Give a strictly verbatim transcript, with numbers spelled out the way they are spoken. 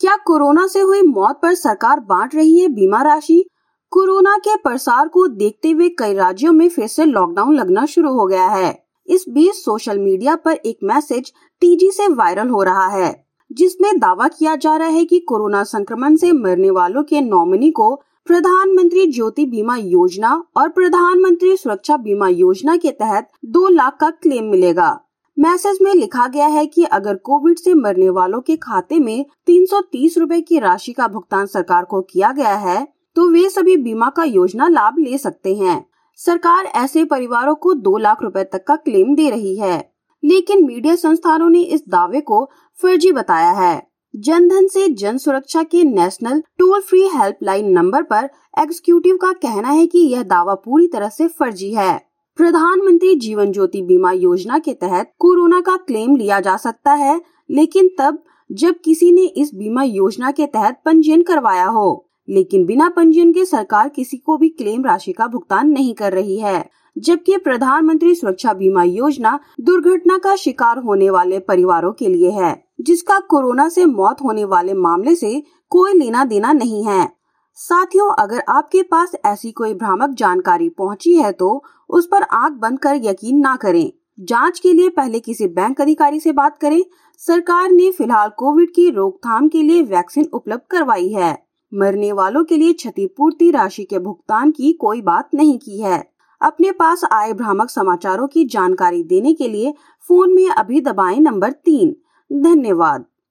क्या कोरोना से हुई मौत पर सरकार बांट रही है बीमा राशि? कोरोना के प्रसार को देखते हुए कई राज्यों में फिर से लॉकडाउन लगना शुरू हो गया है। इस बीच सोशल मीडिया पर एक मैसेज तेजी से वायरल हो रहा है, जिसमें दावा किया जा रहा है कि कोरोना संक्रमण से मरने वालों के नॉमिनी को प्रधानमंत्री ज्योति बीमा योजना और प्रधानमंत्री सुरक्षा बीमा योजना के तहत दो लाख का क्लेम मिलेगा। मैसेज में लिखा गया है कि अगर कोविड से मरने वालों के खाते में तीन सौ तीस रुपए की राशि का भुगतान सरकार को किया गया है, तो वे सभी बीमा का योजना लाभ ले सकते हैं। सरकार ऐसे परिवारों को दो लाख रुपए तक का क्लेम दे रही है, लेकिन मीडिया संस्थानों ने इस दावे को फर्जी बताया है। जनधन से जन सुरक्षा के national toll free helpline number पर एग्जीक्यूटिव का कहना है कि यह दावा पूरी तरह से फर्जी है। प्रधानमंत्री जीवन ज्योति बीमा योजना के तहत कोरोना का क्लेम लिया जा सकता है, लेकिन तब जब किसी ने इस बीमा योजना के तहत पंजीयन करवाया हो। लेकिन बिना पंजीयन के सरकार किसी को भी क्लेम राशि का भुगतान नहीं कर रही है, जबकि प्रधानमंत्री सुरक्षा बीमा योजना दुर्घटना का शिकार होने वाले परिवारों के लिए है, जिसका कोरोना से मौत होने वाले मामले से कोई लेना देना नहीं है। साथियों, अगर आपके पास ऐसी कोई भ्रामक जानकारी पहुंची है तो उस पर आंख बंद कर यकीन ना करें। जांच के लिए पहले किसी बैंक अधिकारी से बात करें। सरकार ने फिलहाल कोविड की रोकथाम के लिए वैक्सीन उपलब्ध करवाई है। मरने वालों के लिए क्षतिपूर्ति राशि के भुगतान की कोई बात नहीं की है। अपने पास आए भ्रामक समाचारों की जानकारी देने के लिए फोन में अभी दबाएं नंबर तीन। धन्यवाद।